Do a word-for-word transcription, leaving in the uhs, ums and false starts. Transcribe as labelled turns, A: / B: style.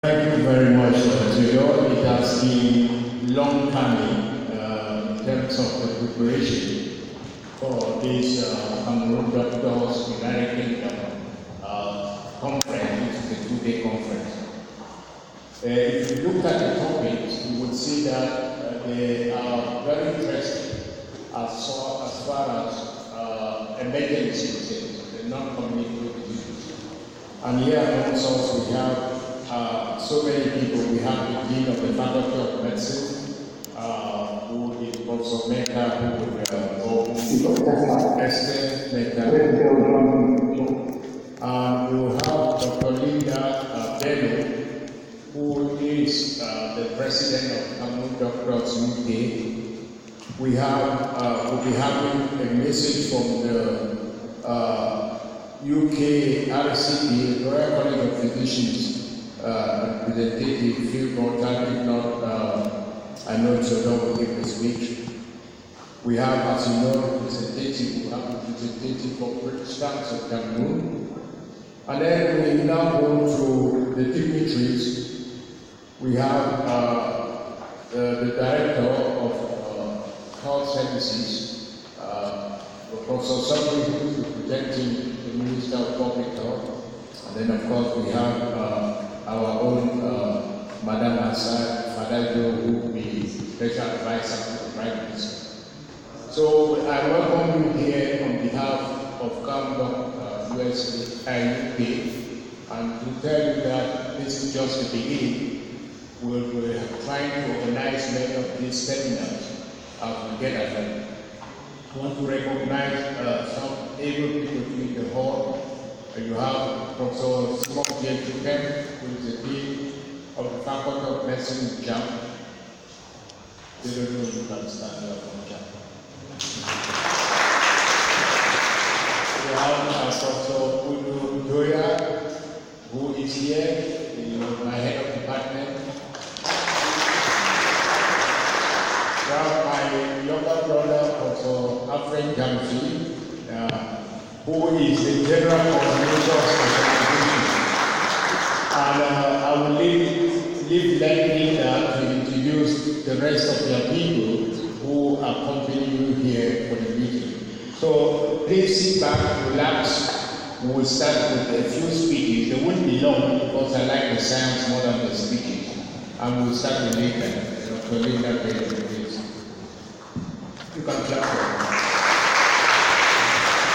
A: Thank you very much, uh, Joyo. It has been long coming uh, in terms of the preparation for this uh, Cameroon Doctors United Kingdom uh, conference, which is a two-day conference. Uh, if you look at the topics, you will see that uh, they are very interesting as far as, far as uh, emergencies, the non-communicable diseases. And here amongst us we have Uh, so many people. We have the Dean of the Faculty of Medicine, uh, who is Professor Meka, who will uh, go Esther Meka. Uh, we will have Doctor Linda uh, Bello, who is uh, the President of Cameroon Doctors U K. We have, uh, we'll be having a message from the uh, U K R C P, the Royal College of Physicians, Uh, representative Phil Gortat. If not, uh, I know Jodo will give the speech. We have, as you know, representative, we have representative of British Council of Cameroon. And then we now go to the dignitaries. We have uh, uh, the Director of uh, Health Services, uh, Professor Sabri, who is representing the Minister of Public Health. And then, of course, we have uh, our own uh, Madam Assad Fadajo, who will be Special Advisor to the Prime Minister. So I welcome you here on behalf of CAMDOC uh, U S A U K, and to tell you that this is just the beginning. We're, we're trying to organize many of these seminars as we get at them. I want to recognize uh, some able people in the hall. You have Professor Simon Jem, who is the Dean of the Faculty of Medicine in Jam. They don't know you can stand up on Jam. We have Professor Udo Doya, who is here, you know, my head of department. We have my younger brother, Professor Afren Jamsi, uh, who is the General Coordinator of Specialization. And uh, I will leave, leave Linda to introduce the rest of the people who accompany you here for the meeting. So please sit back, relax. We will start with a few speeches. They won't be long because I like the sounds more than the speeches. And we'll start with Linda. Doctor Linda, please. You can clap.